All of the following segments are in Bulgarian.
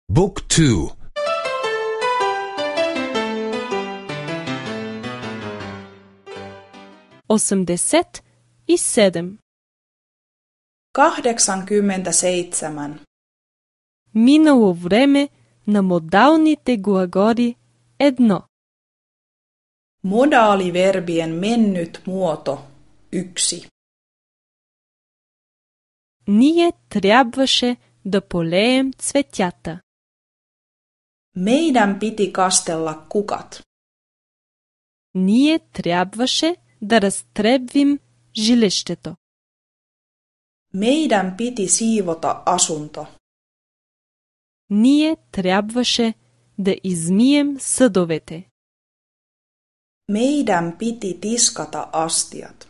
Book 2. 87. 87. Минало време на модалните глаголи 1. Modaaliverbien mennyt muoto 1. Ние трябваше да полеем цветята. Meidän piti kastella kukat. Ние трябваше да разтребвим жилището. Meidän piti siivota asunto. Ние трябваше да измием съдовете. Meidän piti tiskata astiat.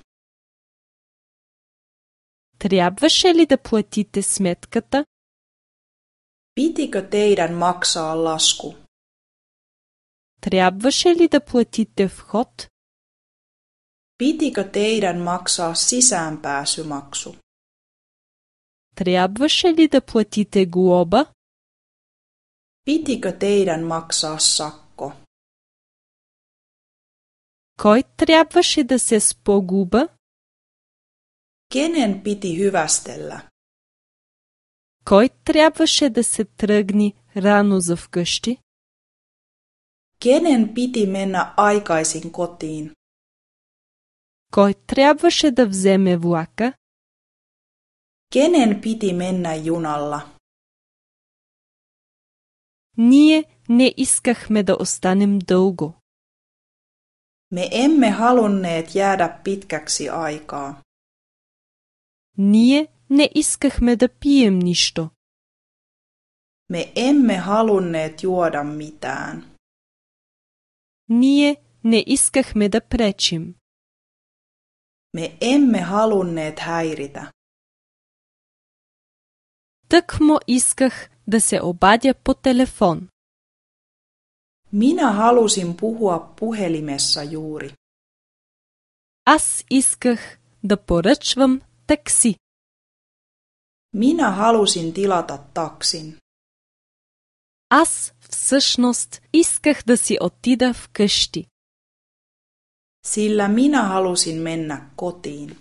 Трябваше ли да платите сметката? Pitikö teidän maksaa lasku? Трябваше ли да платите вход? Pitikö teidän maksaa sisäänpääsymaksu? Трябваше ли да платите глоба? Pitikö teidän maksaa sakko? Кой трябваше да се спогуба? Kenen piti hyvästellä? Кой трябваше да се тръгне рано за вкъщи? Kenen piti mennä aikaisin kotiin? Кой трябваше да вземе влака? Kenen piti mennä junalla? Ние не искахме да останем дълго. Me emme halunneet jäädä pitkäksi aikaa. Ние не искахме да пием нищо. Me emme halunneet juoda mitään. Ние не искахме да пречим. Me emme halunneet häiritä. Тъкмо исках да се обадя по телефон. Minä halusin puhua puhelimessa juuri. Аз исках да поръчвам такси. Minä halusin tilata taksin. Аз всъщност исках да си отида вкъщи. Sillä minä halusin mennä kotiin.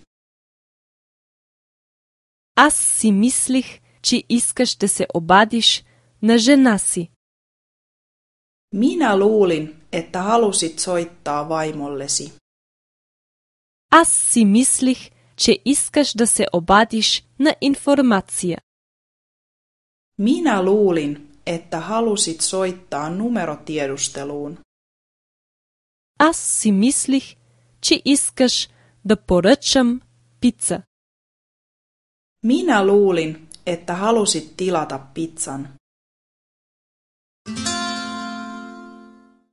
Аз си мислих, че искаш да се обадиш на жена си. Minä luulin, että halusit soittaa vaimollesi. Аз си мислих, че искаш да се обадиш на информация. Minä luulin, että halusit soittaa numerotiedusteluun. Аз си мислих, че искаш да поръчам пица. Minä luulin, että halusit tilata pizzan.